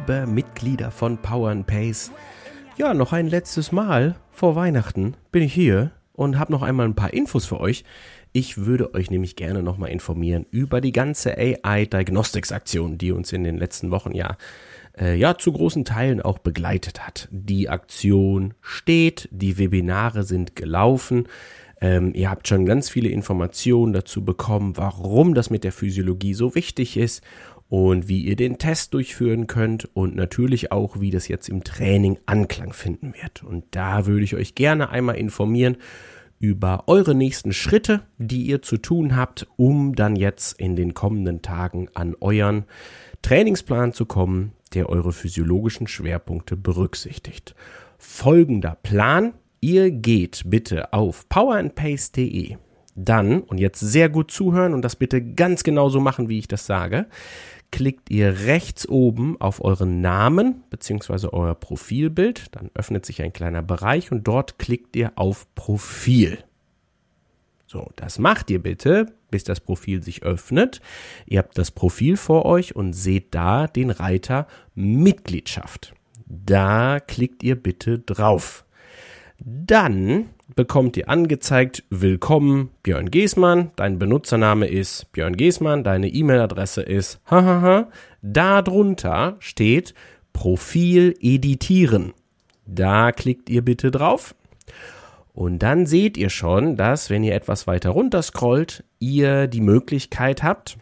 liebe Mitglieder von Power & Pace. Ja, noch ein letztes Mal vor Weihnachten bin ich hier und habe noch einmal ein paar Infos für euch. Ich würde euch nämlich gerne nochmal informieren über die ganze AI-Diagnostics-Aktion, die uns in den letzten Wochen zu großen Teilen auch begleitet hat. Die Aktion steht, die Webinare sind gelaufen. Ihr habt schon ganz viele Informationen dazu bekommen, warum das mit der Physiologie so wichtig ist und wie ihr den Test durchführen könnt und natürlich auch, wie das jetzt im Training Anklang finden wird. Und da würde ich euch gerne einmal informieren über eure nächsten Schritte, die ihr zu tun habt, um dann jetzt in den kommenden Tagen an euren Trainingsplan zu kommen, der eure physiologischen Schwerpunkte berücksichtigt. Folgender Plan: Ihr geht bitte auf powerandpace.de, dann, und jetzt sehr gut zuhören und das bitte ganz genauso machen, wie ich das sage, klickt ihr rechts oben auf euren Namen bzw. euer Profilbild, dann öffnet sich ein kleiner Bereich und dort klickt ihr auf Profil. So, das macht ihr bitte, bis das Profil sich öffnet. Ihr habt das Profil vor euch und seht da den Reiter Mitgliedschaft. Da klickt ihr bitte drauf. Dann bekommt ihr angezeigt: Willkommen Björn Geßmann, dein Benutzername ist Björn Geßmann, deine E-Mail-Adresse ist Darunter steht Profil editieren. Da klickt ihr bitte drauf. Und dann seht ihr schon, dass, wenn ihr etwas weiter runter scrollt, ihr die Möglichkeit habt,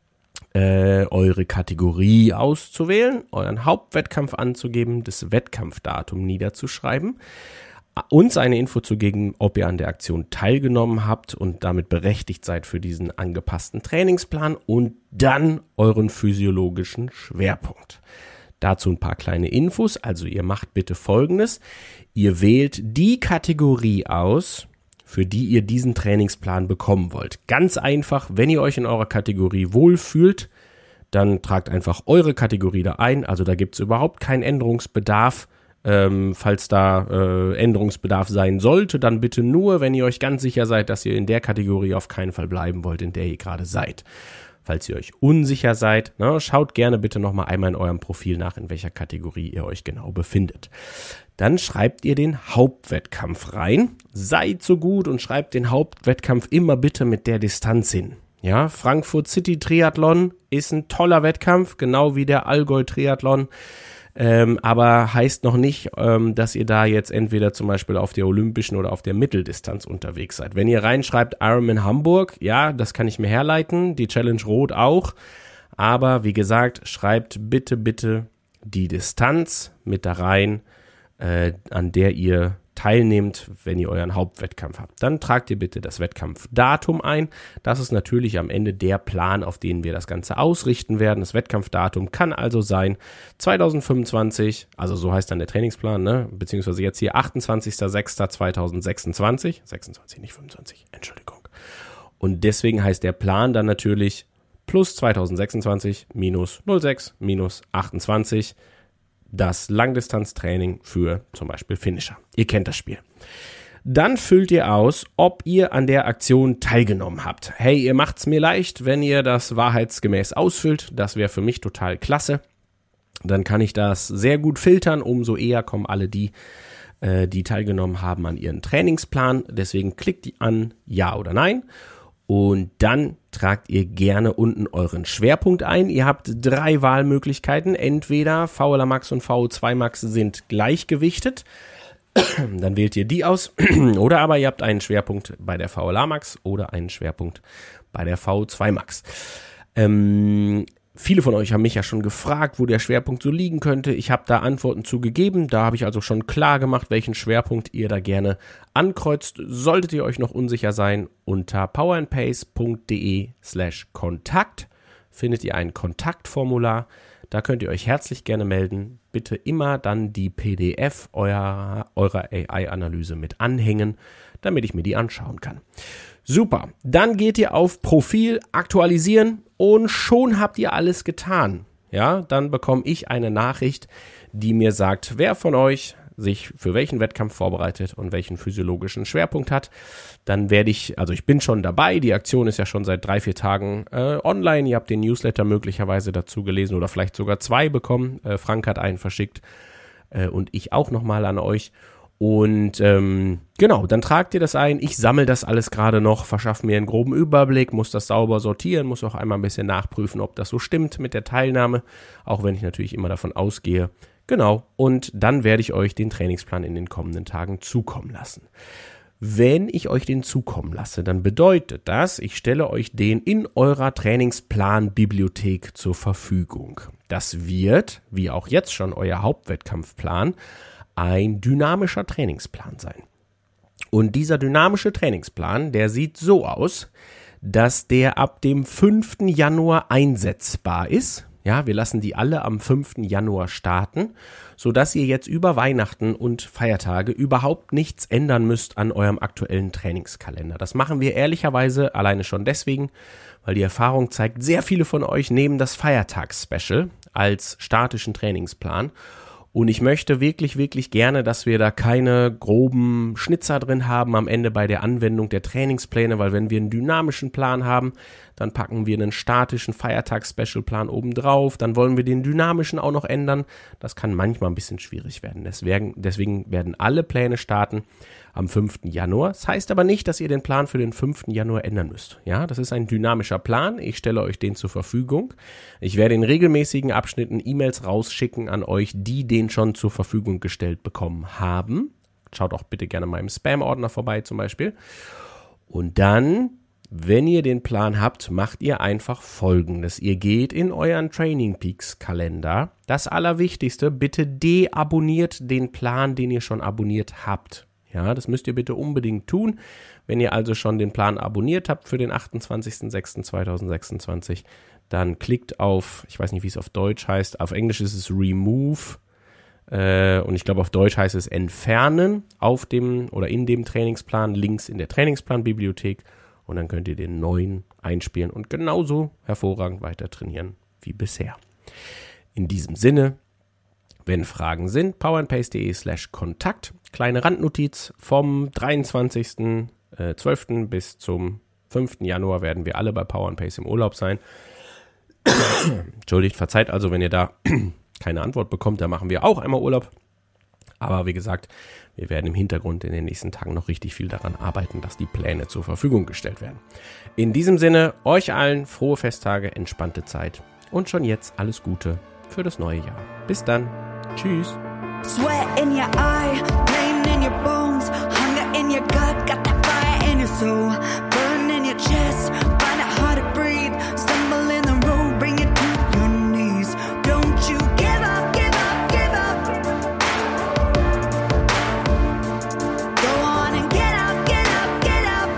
eure Kategorie auszuwählen, euren Hauptwettkampf anzugeben, das Wettkampfdatum niederzuschreiben, uns eine Info zu geben, ob ihr an der Aktion teilgenommen habt und damit berechtigt seid für diesen angepassten Trainingsplan und dann euren physiologischen Schwerpunkt. Dazu ein paar kleine Infos. Also ihr macht bitte Folgendes: Ihr wählt die Kategorie aus, für die ihr diesen Trainingsplan bekommen wollt. Ganz einfach: Wenn ihr euch in eurer Kategorie wohlfühlt, dann tragt einfach eure Kategorie da ein. Also da gibt es überhaupt keinen Änderungsbedarf. Falls da Änderungsbedarf sein sollte, dann bitte nur, wenn ihr euch ganz sicher seid, dass ihr in der Kategorie auf keinen Fall bleiben wollt, in der ihr gerade seid. Falls ihr euch unsicher seid, schaut gerne bitte nochmal einmal in eurem Profil nach, in welcher Kategorie ihr euch genau befindet. Dann schreibt ihr den Hauptwettkampf rein. Seid so gut und schreibt den Hauptwettkampf immer bitte mit der Distanz hin. Ja, Frankfurt City Triathlon ist ein toller Wettkampf, genau wie der Allgäu Triathlon. Aber heißt noch nicht, dass ihr da jetzt entweder zum Beispiel auf der olympischen oder auf der Mitteldistanz unterwegs seid. Wenn ihr reinschreibt Ironman Hamburg, ja, das kann ich mir herleiten, die Challenge Rot auch. Aber wie gesagt, schreibt bitte die Distanz mit da rein, an der ihr teilnehmt, wenn ihr euren Hauptwettkampf habt. Dann tragt ihr bitte das Wettkampfdatum ein. Das ist natürlich am Ende der Plan, auf den wir das Ganze ausrichten werden. Das Wettkampfdatum kann also sein 2025, also so heißt dann der Trainingsplan, beziehungsweise jetzt hier 28.06.2026, 26, nicht 25, Entschuldigung. Und deswegen heißt der Plan dann natürlich plus 2026 minus 06 minus 28, das Langdistanztraining für zum Beispiel Finisher. Ihr kennt das Spiel. Dann füllt ihr aus, ob ihr an der Aktion teilgenommen habt. Hey, ihr macht's mir leicht, wenn ihr das wahrheitsgemäß ausfüllt. Das wäre für mich total klasse. Dann kann ich das sehr gut filtern. Umso eher kommen alle die teilgenommen haben, an ihren Trainingsplan. Deswegen klickt ihr an Ja oder Nein. Und dann tragt ihr gerne unten euren Schwerpunkt ein. Ihr habt 3 Wahlmöglichkeiten. Entweder VLA Max und VO2 Max sind gleichgewichtet. Dann wählt ihr die aus. Oder aber ihr habt einen Schwerpunkt bei der VLA Max oder einen Schwerpunkt bei der VO2 Max. Viele von euch haben mich ja schon gefragt, wo der Schwerpunkt so liegen könnte. Ich habe da Antworten zu gegeben. Da habe ich also schon klar gemacht, welchen Schwerpunkt ihr da gerne ankreuzt. Solltet ihr euch noch unsicher sein, unter powerandpace.de/Kontakt findet ihr ein Kontaktformular. Da könnt ihr euch herzlich gerne melden. Bitte immer dann die PDF eurer AI-Analyse mit anhängen, damit ich mir die anschauen kann. Super, dann geht ihr auf Profil, aktualisieren und schon habt ihr alles getan. Ja, dann bekomme ich eine Nachricht, die mir sagt, wer von euch sich für welchen Wettkampf vorbereitet und welchen physiologischen Schwerpunkt hat. Dann werde ich bin schon dabei, die Aktion ist ja schon seit 3-4 Tagen online, ihr habt den Newsletter möglicherweise dazu gelesen oder vielleicht sogar 2 bekommen. Frank hat einen verschickt und ich auch nochmal an euch. Und genau, dann tragt ihr das ein. Ich sammle das alles gerade noch, verschaffe mir einen groben Überblick, muss das sauber sortieren, muss auch einmal ein bisschen nachprüfen, ob das so stimmt mit der Teilnahme, auch wenn ich natürlich immer davon ausgehe. Genau, und dann werde ich euch den Trainingsplan in den kommenden Tagen zukommen lassen. Wenn ich euch den zukommen lasse, dann bedeutet das, ich stelle euch den in eurer Trainingsplanbibliothek zur Verfügung. Das wird, wie auch jetzt schon euer Hauptwettkampfplan, ein dynamischer Trainingsplan sein. Und dieser dynamische Trainingsplan, der sieht so aus, dass der ab dem 5. Januar einsetzbar ist. Ja, wir lassen die alle am 5. Januar starten, sodass ihr jetzt über Weihnachten und Feiertage überhaupt nichts ändern müsst an eurem aktuellen Trainingskalender. Das machen wir ehrlicherweise alleine schon deswegen, weil die Erfahrung zeigt, sehr viele von euch nehmen das Feiertags-Special als statischen Trainingsplan. Und ich möchte wirklich, wirklich gerne, dass wir da keine groben Schnitzer drin haben am Ende bei der Anwendung der Trainingspläne, weil wenn wir einen dynamischen Plan haben, dann packen wir einen statischen Feiertags-Special-Plan oben drauf, dann wollen wir den dynamischen auch noch ändern. Das kann manchmal ein bisschen schwierig werden. Deswegen werden alle Pläne starten am 5. Januar. Das heißt aber nicht, dass ihr den Plan für den 5. Januar ändern müsst. Ja, das ist ein dynamischer Plan. Ich stelle euch den zur Verfügung. Ich werde in regelmäßigen Abschnitten E-Mails rausschicken an euch, die den schon zur Verfügung gestellt bekommen haben. Schaut auch bitte gerne mal im Spam-Ordner vorbei zum Beispiel. Und dann, wenn ihr den Plan habt, macht ihr einfach Folgendes. Ihr geht in euren Training Peaks Kalender. Das Allerwichtigste, bitte deabonniert den Plan, den ihr schon abonniert habt. Ja, das müsst ihr bitte unbedingt tun. Wenn ihr also schon den Plan abonniert habt für den 28.06.2026, dann klickt auf, ich weiß nicht, wie es auf Deutsch heißt, auf Englisch ist es Remove und ich glaube auf Deutsch heißt es Entfernen auf dem oder in dem Trainingsplan, links in der Trainingsplanbibliothek und dann könnt ihr den neuen einspielen und genauso hervorragend weiter trainieren wie bisher. In diesem Sinne, wenn Fragen sind, powerandpace.de/Kontakt. Kleine Randnotiz, vom 23.12. bis zum 5. Januar werden wir alle bei Power and Pace im Urlaub sein. Entschuldigt, verzeiht also, wenn ihr da keine Antwort bekommt, da machen wir auch einmal Urlaub. Aber wie gesagt, wir werden im Hintergrund in den nächsten Tagen noch richtig viel daran arbeiten, dass die Pläne zur Verfügung gestellt werden. In diesem Sinne, euch allen frohe Festtage, entspannte Zeit und schon jetzt alles Gute für das neue Jahr. Bis dann. Tschüss. Sweat in your eye, pain in your bones, hunger in your gut, got that fire in your soul, burn in your chest, find it hard to breathe, stumble in the road, bring it to your knees. Don't you give up, give up, give up. Go on and get up, get up, get up.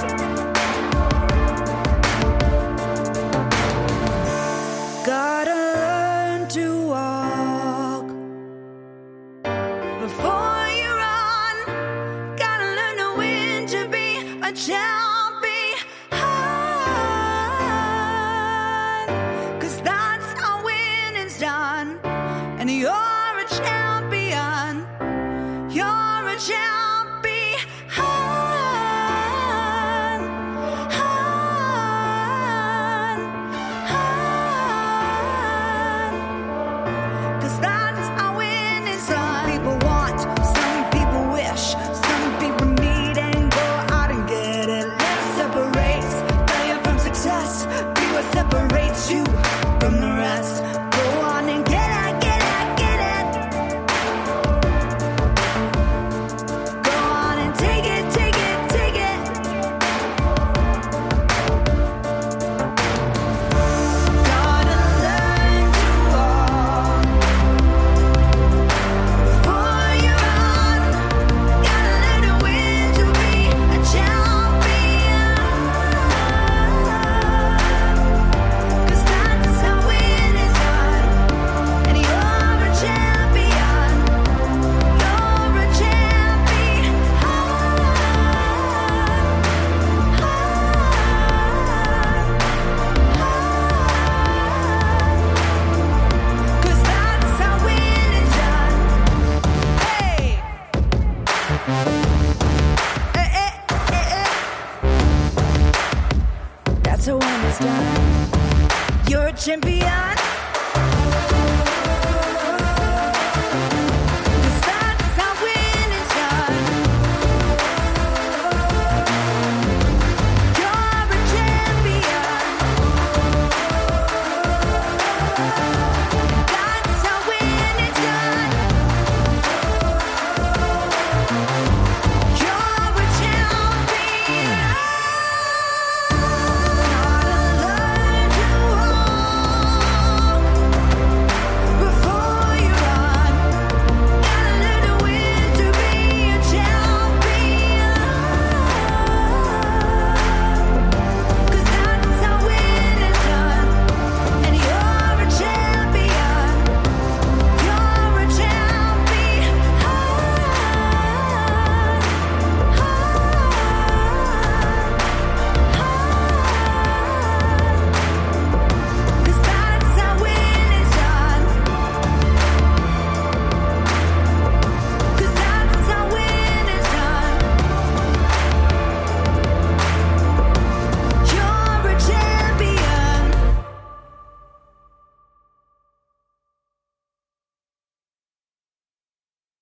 Gotta learn to walk before you run, gotta learn to win to be a champion.